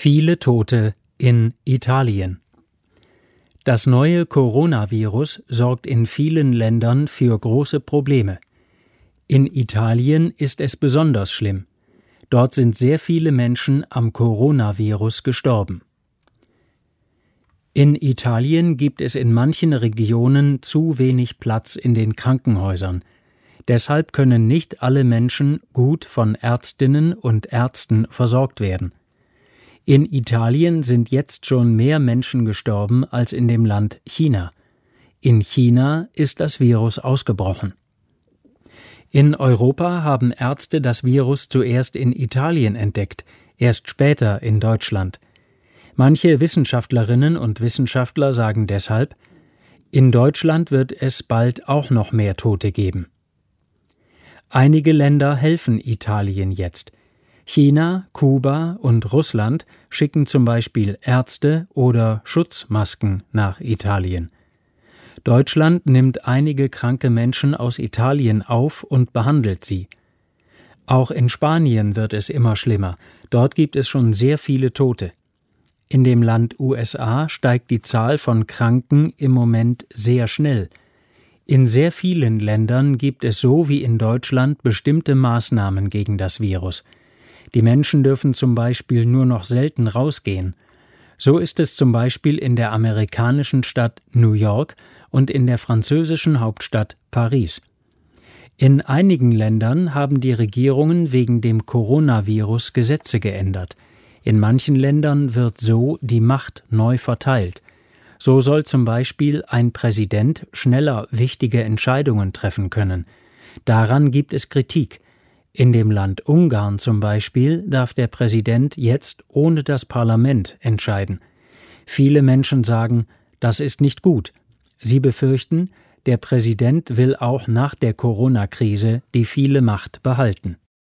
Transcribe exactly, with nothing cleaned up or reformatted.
Viele Tote in Italien. Das neue Coronavirus sorgt in vielen Ländern für große Probleme. In Italien ist es besonders schlimm. Dort sind sehr viele Menschen am Coronavirus gestorben. In Italien gibt es in manchen Regionen zu wenig Platz in den Krankenhäusern. Deshalb können nicht alle Menschen gut von Ärztinnen und Ärzten versorgt werden. In Italien sind jetzt schon mehr Menschen gestorben als in dem Land China. In China ist das Virus ausgebrochen. In Europa haben Ärzte das Virus zuerst in Italien entdeckt, erst später in Deutschland. Manche Wissenschaftlerinnen und Wissenschaftler sagen deshalb, in Deutschland wird es bald auch noch mehr Tote geben. Einige Länder helfen Italien jetzt. China, Kuba und Russland schicken zum Beispiel Ärzte oder Schutzmasken nach Italien. Deutschland nimmt einige kranke Menschen aus Italien auf und behandelt sie. Auch in Spanien wird es immer schlimmer. Dort gibt es schon sehr viele Tote. In dem Land U S A steigt die Zahl von Kranken im Moment sehr schnell. In sehr vielen Ländern gibt es so wie in Deutschland bestimmte Maßnahmen gegen das Virus. Die Menschen dürfen zum Beispiel nur noch selten rausgehen. So ist es zum Beispiel in der amerikanischen Stadt New York und in der französischen Hauptstadt Paris. In einigen Ländern haben die Regierungen wegen dem Coronavirus Gesetze geändert. In manchen Ländern wird so die Macht neu verteilt. So soll zum Beispiel ein Präsident schneller wichtige Entscheidungen treffen können. Daran gibt es Kritik. In dem Land Ungarn zum Beispiel darf der Präsident jetzt ohne das Parlament entscheiden. Viele Menschen sagen, das ist nicht gut. Sie befürchten, der Präsident will auch nach der Corona-Krise die viele Macht behalten.